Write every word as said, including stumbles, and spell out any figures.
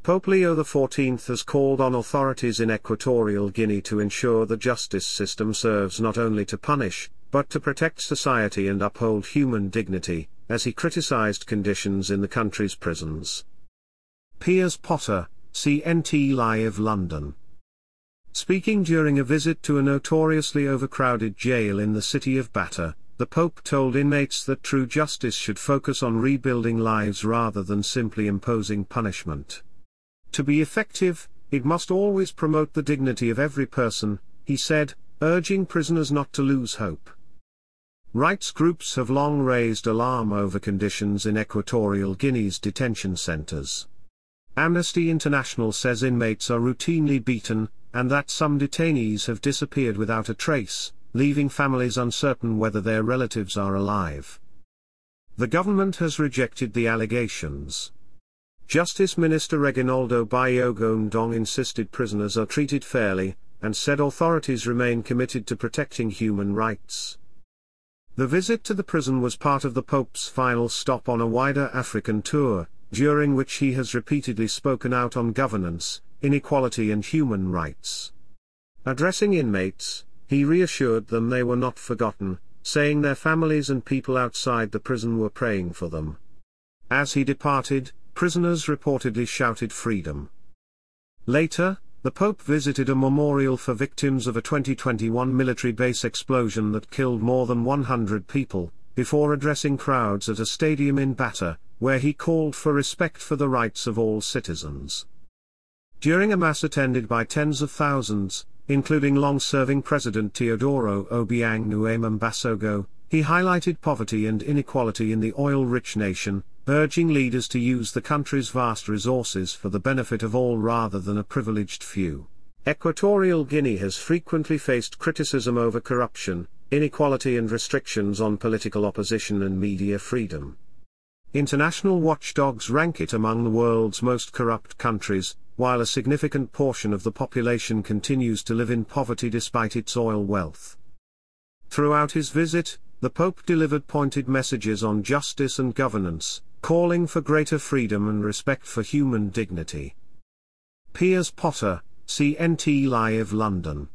Pope Leo the fourteenth has called on authorities in Equatorial Guinea to ensure the justice system serves not only to punish, but to protect society and uphold human dignity, as he criticized conditions in the country's prisons. Piers Potter, C N T Live London. Speaking during a visit to a notoriously overcrowded jail in the city of Bata, the Pope told inmates that true justice should focus on rebuilding lives rather than simply imposing punishment. To be effective, it must always promote the dignity of every person, he said, urging prisoners not to lose hope. Rights groups have long raised alarm over conditions in Equatorial Guinea's detention centers. Amnesty International says inmates are routinely beaten, and that some detainees have disappeared without a trace, leaving families uncertain whether their relatives are alive. The government has rejected the allegations. Justice Minister Reginaldo Bayogondong insisted prisoners are treated fairly, and said authorities remain committed to protecting human rights. The visit to the prison was part of the Pope's final stop on a wider African tour, during which he has repeatedly spoken out on governance, inequality and human rights. Addressing inmates, he reassured them they were not forgotten, saying their families and people outside the prison were praying for them. As he departed, prisoners reportedly shouted freedom. Later, the Pope visited a memorial for victims of a twenty twenty-one military base explosion that killed more than one hundred people, before addressing crowds at a stadium in Bata, where he called for respect for the rights of all citizens. During a mass attended by tens of thousands, including long-serving President Teodoro Obiang Nguema Mbasogo, he highlighted poverty and inequality in the oil-rich nation, urging leaders to use the country's vast resources for the benefit of all rather than a privileged few. Equatorial Guinea has frequently faced criticism over corruption, inequality and restrictions on political opposition and media freedom. International watchdogs rank it among the world's most corrupt countries, while a significant portion of the population continues to live in poverty despite its oil wealth. Throughout his visit, the Pope delivered pointed messages on justice and governance, calling for greater freedom and respect for human dignity. Piers Potter, C N T Live London.